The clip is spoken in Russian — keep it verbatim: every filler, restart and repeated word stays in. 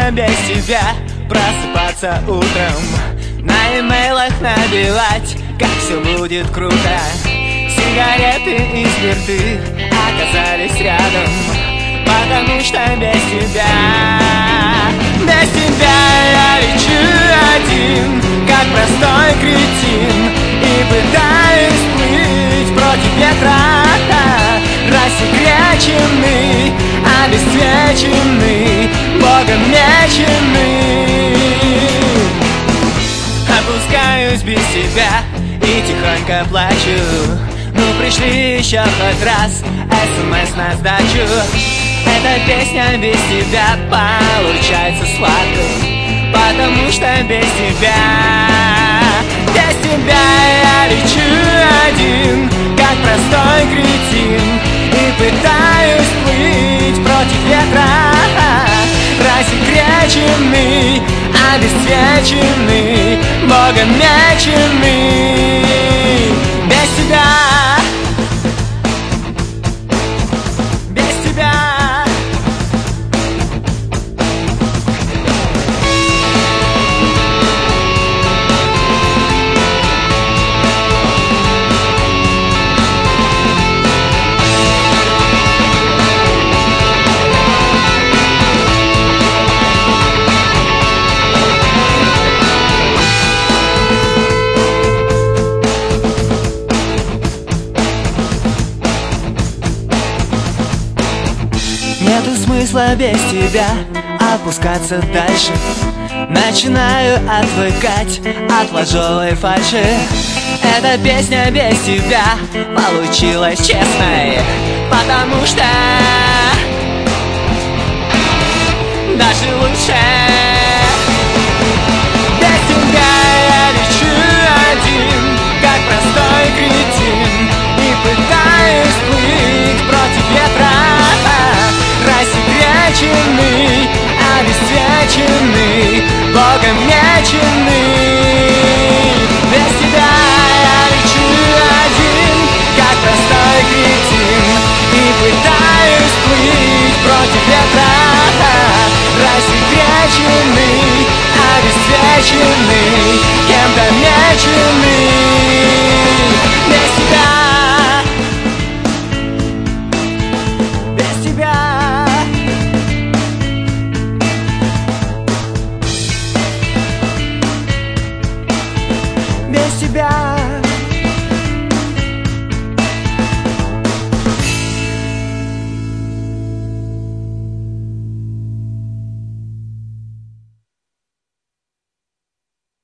можно без тебя просыпаться утром, на имейлах набивать, как все будет круто. Сигареты и спирты оказались рядом, потому что без тебя, без тебя я лечу один, как простой кретин, и пытаюсь плыть против ветра, рассекреченный, обесцвеченный, Богом меченный. Опускаюсь без тебя и тихонько плачу. Ну пришли еще хоть раз СМС на сдачу. Эта песня без тебя получается сладкой, потому что без тебя, без тебя я лечу один, как простой кретин, и пытаюсь плыть против ветра, рассекреченный, обесцвеченный, Богом меченный. Без тебя, без тебя. Нету смысла без тебя опускаться дальше. Начинаю отвыкать от ложевой фальши. Эта песня без тебя получилась честной, потому что даже лучше. Без тебя я лечу один, как простой кретин, и пытаюсь плыть против ветра, рассекреченный, обесцвеченный, Богом меченный. Без тебя я лечу один, как простой кретин, и пытаюсь плыть против ветра, рассекреченный, обесцвеченный, кем-то меченный. Без тебя, без тебя. Без тебя.